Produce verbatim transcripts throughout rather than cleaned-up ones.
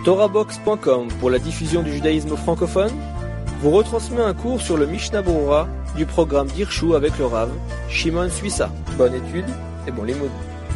Torahbox point com pour la diffusion du judaïsme francophone vous retransmet un cours sur le Mishnah Berurah du programme d'Hirshu avec le Rav Shimon Suissa. Bonne étude et bon limoud.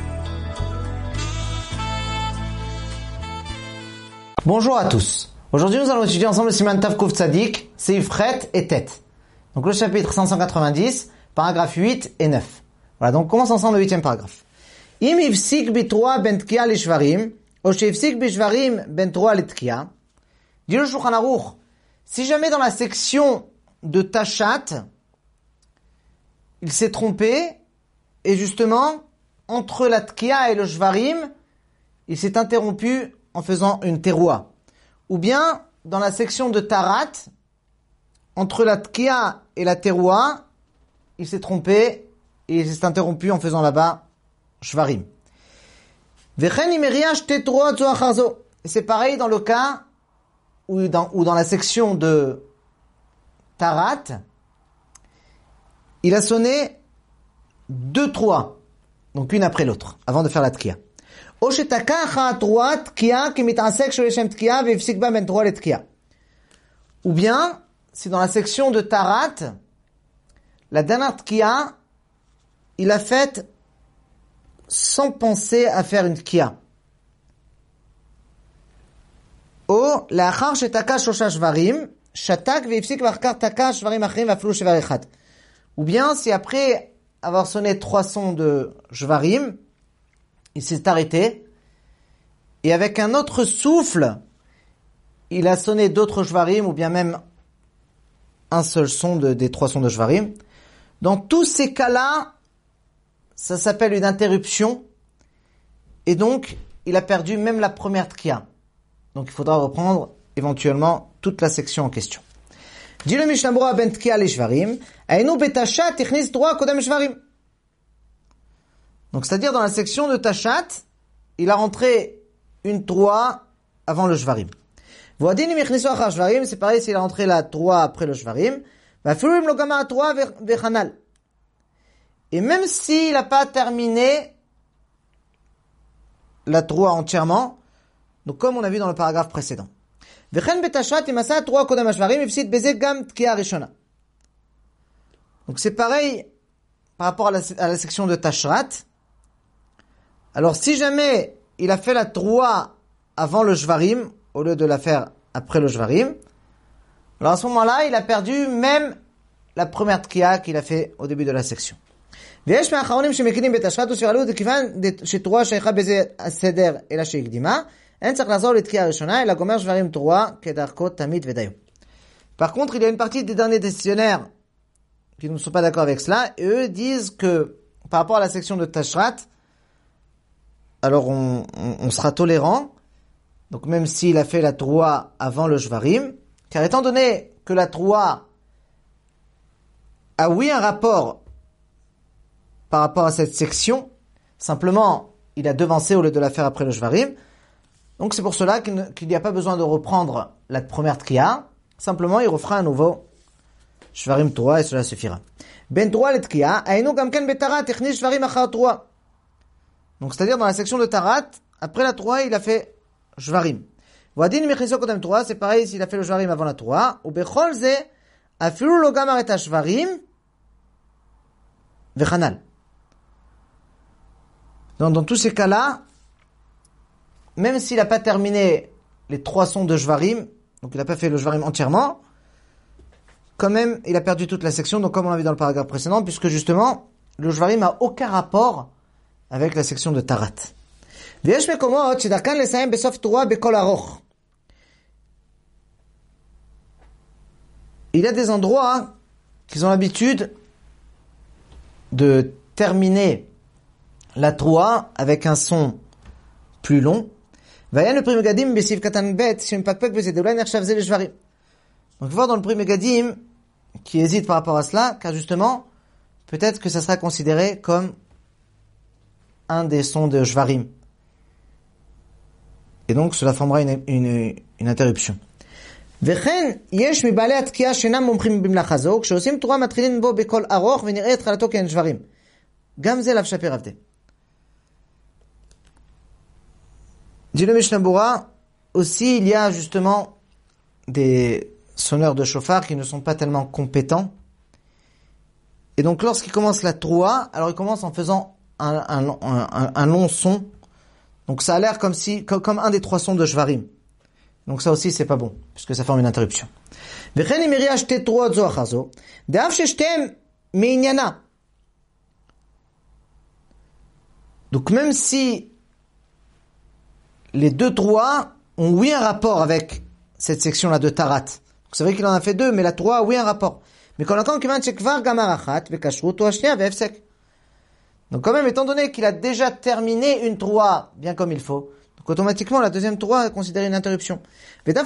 Bonjour à tous. Aujourd'hui, nous allons étudier ensemble le Siman Tav Kuf Tzadik, Seif Chet et Tet. Donc le chapitre cinq cent quatre-vingt-dix, paragraphes huit et neuf. Voilà, donc on commence ensemble le huitième paragraphe. Im ifsik bitroa ben tkia lishvarim, o sheifsik bishvarim ben troa letkia. Dit le Shulchan Aruch, si jamais dans la section de Tashat, il s'est trompé, et justement, entre la tkia et le shvarim, il s'est interrompu en faisant une teroua. Ou bien, dans la section de Tarat, entre la tkia et la teroua, il s'est trompé, et il s'est interrompu en faisant là-bas shvarim. C'est pareil dans le cas où dans, où dans la section de Tarat, il a sonné deux trois, donc une après l'autre, avant de faire la tkia. Ou bien, si dans la section de Tarat, la dernière tkia, il a fait sans penser à faire une tkia. Ou לאחר שתקע שלושה שברים, שתק והפסיק ואחר כך תקע שברים אחרים ואפילו שבר אחד. Ou bien, si après avoir sonné trois sons de shvarim, il s'est arrêté, et avec un autre souffle, il a sonné d'autres shvarim, ou bien même un seul son de, des trois sons de shvarim. Dans tous ces cas-là, ça s'appelle une interruption, et donc, il a perdu même la première tkia. Donc, il faudra reprendre éventuellement toute la section en question. Dit le Mishnah Berurah ben tkia le shvarim, aynu betashat tichnis droit kodem shvarim. Donc, c'est-à-dire dans la section de Tashat, il a rentré une trois avant le shvarim. Voadin im yichnisu achar shvarim, c'est pareil s'il a rentré la trois après le shvarim. Vafilu im lo gama trois vechanal. Et même s'il n'a pas terminé la trois entièrement, donc comme on a vu dans le paragraphe précédent. Vechen betashat im asa trois kodem hashvarim ifsid beze gam tkia rishona. Donc c'est pareil par rapport à la, à la section de Tashrat. Alors, si jamais il a fait la trois avant le shvarim, au lieu de la faire après le shvarim, alors à ce moment-là, il a perdu même la première tkia qu'il a fait au début de la section. ויש מהאחרונים שמקידים בתשחת ושאלו כיוון שתרועה שייכה בזה הסדר אלא שהקדימה, אין צריך לחזור לתקיעה הראשונה, אלא גומר שברים תרועה כדרכו תמיד ודיו. Par contre, il y a une partie des derniers décisionnaires qui ne sont pas d'accord avec cela, et eux disent que par rapport à la section de Tashrat, alors on, on, on sera tolérant, donc même s'il a fait la troua avant le shvarim, car étant donné que la troua a oui un rapport par rapport à cette section, simplement il a devancé au lieu de la faire après le shvarim, donc c'est pour cela qu'il, ne, qu'il n'y a pas besoin de reprendre la première tkia, simplement il refera un nouveau shvarim troua et cela suffira. Ben troua le tkia, aynu gamken betara technique shvarim achar troua. Donc, c'est-à-dire, dans la section de Tarat, après la trois, il a fait shvarim. Voadin michiso kodem trois, c'est pareil s'il a fait le shvarim avant la trois. Ou bechol ze, afilu lo gamar et shvarim, vechanal. Donc, dans tous ces cas-là, même s'il n'a pas terminé les trois sons de shvarim, donc il n'a pas fait le shvarim entièrement, quand même, il a perdu toute la section, donc comme on l'a vu dans le paragraphe précédent, puisque justement, le shvarim n'a aucun rapport avec la section de Tarat. Il y a des endroits qui ont l'habitude de terminer la troua avec un son plus long. Donc, voir dans le Pri Megadim qui hésite par rapport à cela, car justement, peut-être que ça sera considéré comme un des sons de shvarim. Et donc, cela formera une, une, une interruption. וכן, יש מבעלי התקיעה שאינם מומחים במלאכה זו, כשעושים תורה מתחילים בו בקול ארוך ונראה התחלתו כאין שברים. גם זה לאו שפר עבדה. Dit le Mishnah Berurah, aussi, il y a justement des sonneurs de chauffard qui ne sont pas tellement compétents. Et donc, lorsqu'ils commencent la troua, alors ils commencent en faisant un, un, un, un long son. Donc, ça a l'air comme si, comme, comme un des trois sons de Shvarim. Donc, ça aussi, c'est pas bon, puisque ça forme une interruption. Donc, même si les deux troua ont oui un rapport avec cette section-là de Tarat. C'est vrai qu'il en a fait deux, mais la troua a oui un rapport. Mais quand on donc quand même, étant donné qu'il a déjà terminé une troua bien comme il faut, donc automatiquement la deuxième troua est considérée une interruption. Alors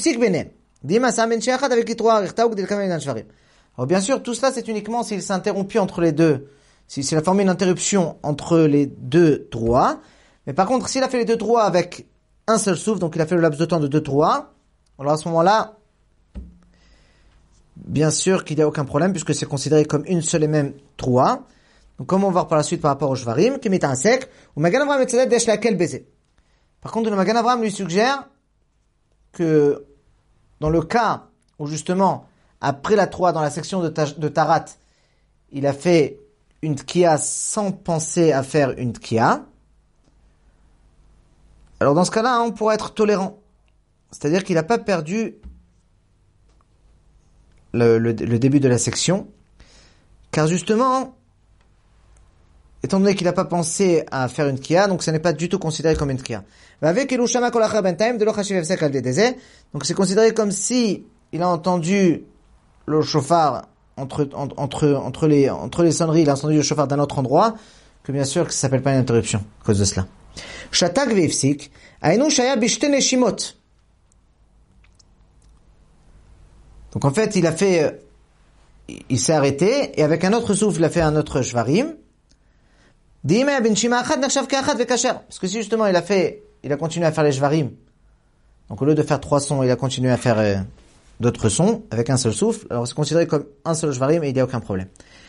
bien sûr, tout cela c'est uniquement s'il s'est interrompu entre les deux, s'il a formé une interruption entre les deux troua. Mais par contre, s'il a fait les deux troua avec un seul souffle, donc il a fait le laps de temps de deux troua, alors à ce moment-là, bien sûr qu'il n'y a aucun problème puisque c'est considéré comme une seule et même troua. Donc comme on va voir par la suite par rapport au Shvarim, qui met un sec, ou Magan Avraham et Tzedek d'Esh laquelle baiser. Par contre, le Magan Avraham lui suggère que dans le cas où justement, après la troua dans la section de, ta, de Tarat, il a fait une tkiya sans penser à faire une tkiya, alors dans ce cas-là, on pourrait être tolérant. C'est-à-dire qu'il n'a pas perdu le, le, le début de la section, car justement, étant donné qu'il n'a pas pensé à faire une tkiya, donc ça n'est pas du tout considéré comme une tkiya. Donc c'est considéré comme si il a entendu le chauffard entre, entre, entre, les, entre les sonneries, il a entendu le chauffard d'un autre endroit, que bien sûr que ça s'appelle pas une interruption à cause de cela. Shatak veifsik, ainu shaya bishte neshimot. Donc en fait, il a fait, il s'est arrêté, et avec un autre souffle, il a fait un autre shvarim. Parce que si justement il a fait, il a continué à faire les shvarim, donc au lieu de faire trois sons, il a continué à faire euh, d'autres sons, avec un seul souffle, alors c'est considéré comme un seul shvarim et il n'y a aucun problème.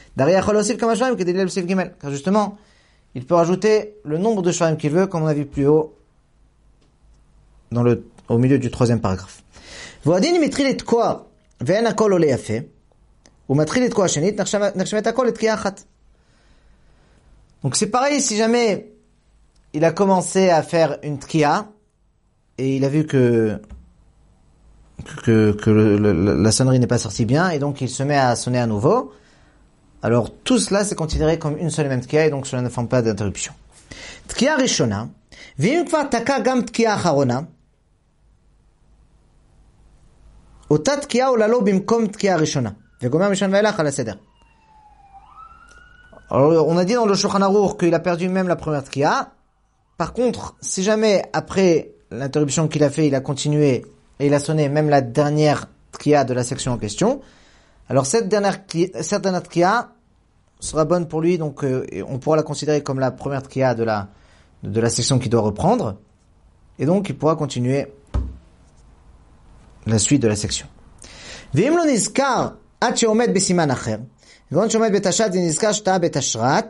Car justement, il peut rajouter le nombre de shvarim qu'il veut, comme on a vu plus haut, dans le, au milieu du troisième paragraphe. Donc c'est pareil si jamais il a commencé à faire une tkiya et il a vu que que, que le, le, la sonnerie n'est pas sortie bien et donc il se met à sonner à nouveau. Alors tout cela c'est considéré comme une seule et même tkiya et donc cela ne forme pas d'interruption. Tkiya rishona, v'im kvar taka gam tkiya acharona, ota tkiya olalo bimkom tkiya rishona, vegomer mishon ve'elach ala seder. Alors on a dit dans le Shulchan Aruch qu'il a perdu même la première tkiya. Par contre, si jamais après l'interruption qu'il a fait, il a continué et il a sonné même la dernière tkiya de la section en question, alors cette dernière cette dernière tkiya sera bonne pour lui, donc euh, on pourra la considérer comme la première tkiya de la de la section qu'il doit reprendre, et donc il pourra continuer la suite de la section. Ve'im lo nizkar ad she'omed besiman acher, ve'on she'omed betashrat ve'nizkar sh'ta betashrat,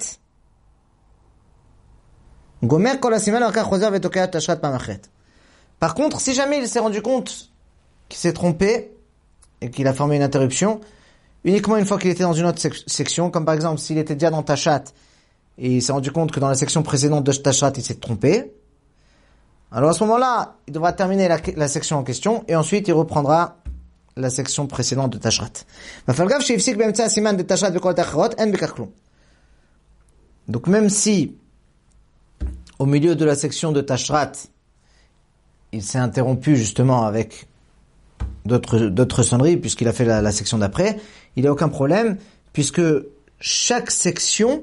gomer kol hasiman ve'akar chozer ve'tokea tashrat pam achet. Par contre, si jamais il s'est rendu compte qu'il s'est trompé et qu'il a formé une interruption, uniquement une fois qu'il était dans une autre sec- section, comme par exemple s'il était déjà dans Tashat et il s'est rendu compte que dans la section précédente de Tashat il s'est trompé, alors à ce moment-là, il devra terminer la, la section en question et ensuite il reprendra la section précédente de Tashat. Donc même si au milieu de la section de Tashat il s'est interrompu justement avec d'autres d'autres sonneries puisqu'il a fait la, la section d'après, il n'y a aucun problème puisque chaque section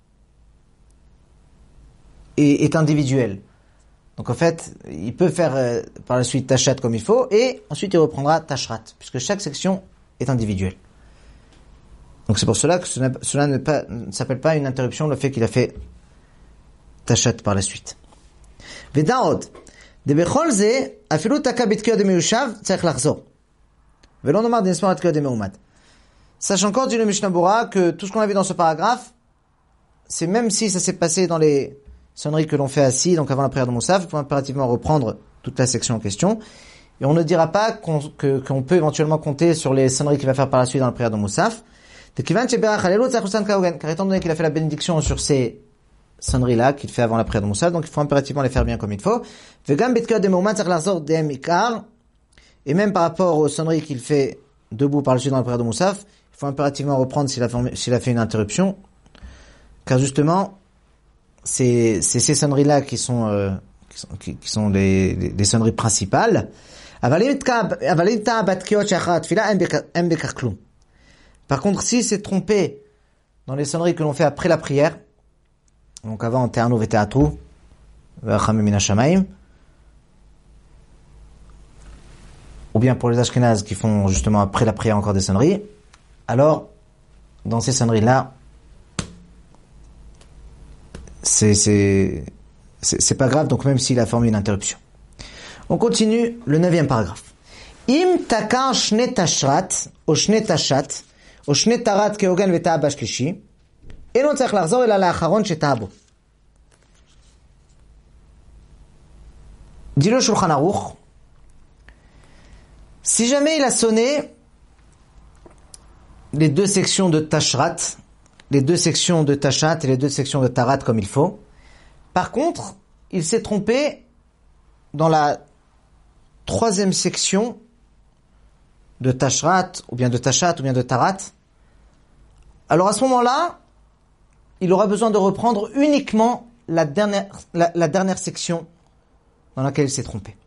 est, est individuelle. Donc en fait, il peut faire euh, par la suite Tashat comme il faut et ensuite il reprendra Tashrat puisque chaque section est individuelle. Donc c'est pour cela que cela, cela ne, pas, ne s'appelle pas une interruption le fait qu'il a fait Tashat par la suite. Vedaod de bechol ze afilu taka bitkiya de meyushav tzarich lachzor. Velo nomar de nismar bitkiya de meumad. Sache encore, dit le Mishnah Bora, que tout ce qu'on a vu dans ce paragraphe, c'est même si ça s'est passé dans les sonneries que l'on fait assis, donc avant la prière de Moussaf, il faut impérativement reprendre toute la section en question. Et on ne dira pas qu'on, que, qu'on peut éventuellement compter sur les sonneries qu'il va faire par la suite dans la prière de Moussaf. Car étant donné qu'il a fait la bénédiction sur ces sonneries-là, qu'il fait avant la prière de Moussaf, donc il faut impérativement les faire bien comme il faut. Et même par rapport aux sonneries qu'il fait debout par la suite dans la prière de Moussaf, il faut impérativement reprendre s'il a fait, s'il a fait une interruption. Car justement, c'est, c'est ces sonneries-là qui sont, euh, qui sont, qui, qui sont les, les, les sonneries principales. Par contre, s'il s'est trompé dans les sonneries que l'on fait après la prière, donc avant Te'anu ve'te'atu, ve'achamim min hashamaim, ou bien pour les Ashkenazes qui font justement après la prière encore des sonneries, alors dans ces sonneries-là, c'est c'est c'est, c'est pas grave, donc même s'il a formé une interruption. On continue le neuvième paragraphe. Im taka shne tashrat, ou shne tashat, ou shne tarat keogan ve'ta'a bashlishi, eno tzarich lachzor ela la'acharon sheta'a bo. Dit le Shulchan Aruch, si jamais il a sonné les deux sections de tashrat, les deux sections de tashat et les deux sections de tarat comme il faut, par contre, il s'est trompé dans la troisième section de tashrat, ou bien de tashat, ou bien de tarat, alors à ce moment-là, il aura besoin de reprendre uniquement la dernière, la, la dernière section dans laquelle il s'est trompé.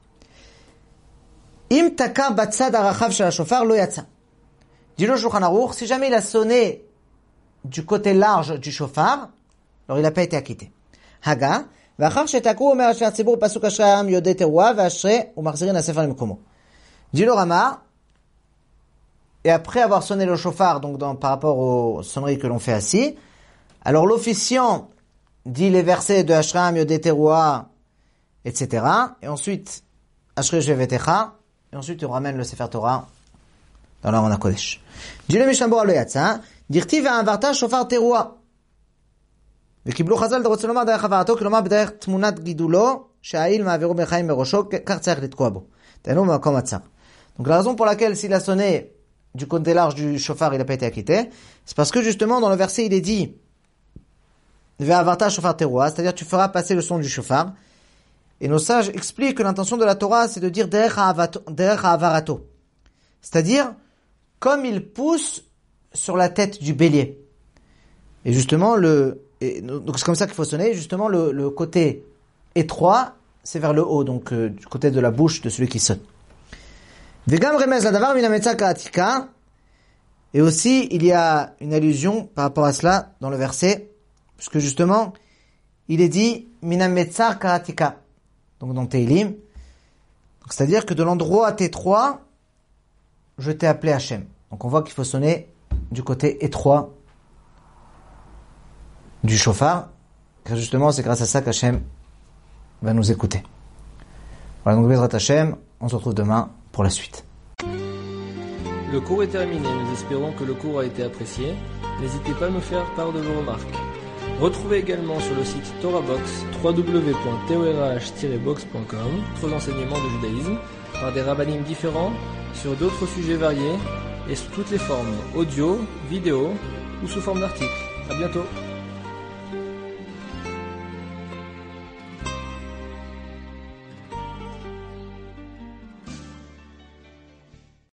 Im taka batzad arachav shel hashofar lo yatsa. Dit le Shulchan Aruch, si jamais il a sonné du côté large du shofar, alors il n'a pas été acquitté. Haga, v'achar shetaku omer ashver tzibur pasuk ashrei ha'am yodei teruah ve'ashrei u'machzirin ha'sefer lemkomo. Dit le Rama, et après avoir sonné le shofar, donc dans, par rapport aux sonneries que l'on fait assis, alors l'officiant dit les versets de Ashrei ha'am yodei teruah, et cetera. Et ensuite, Ashrei shevetecha, et ensuite on ramène le Sefer Torah dans l'Aron HaKodesh. Dit le Mishnah Berurah lo yatsa, dirti ve'avarta shofar teruah. וקיבלו חז"ל רוצה לומר דרך הבאתו, כלומר בדרך תמונת גידולו, שהעיל מעבירו בחיים מראשו, כך צריך לתקוע בו. תהנו במקום הצר. Donc la raison pour laquelle s'il a sonné du côté large du shofar, il n'a pas été acquitté, c'est parce que justement dans le verset il est dit ve'avarta shofar teruah, c'est-à-dire tu feras passer le son du shofar. Et nos sages expliquent que l'intention de la Torah c'est de dire derech ha'avarato, c'est-à-dire comme il pousse sur la tête du bélier. Et justement le Et donc c'est comme ça qu'il faut sonner. Justement, le, le côté étroit, c'est vers le haut, donc euh, du côté de la bouche de celui qui sonne. Et aussi, il y a une allusion par rapport à cela dans le verset, puisque justement, il est dit Minam Metzar Karatika, donc dans Teilim. C'est-à-dire que de l'endroit étroit, je t'ai appelé Hachem. Donc on voit qu'il faut sonner du côté étroit du shofar, car justement c'est grâce à ça qu'Hachem va nous écouter. Voilà, donc Bezrat Hachem, on se retrouve demain pour la suite. Le cours est terminé, nous espérons que le cours a été apprécié. N'hésitez pas à nous faire part de vos remarques. Retrouvez également sur le site TorahBox w w w point torah tiret box point com d'autres enseignements de judaïsme par des rabbinim différents sur d'autres sujets variés et sous toutes les formes, audio, vidéo ou sous forme d'articles. À bientôt.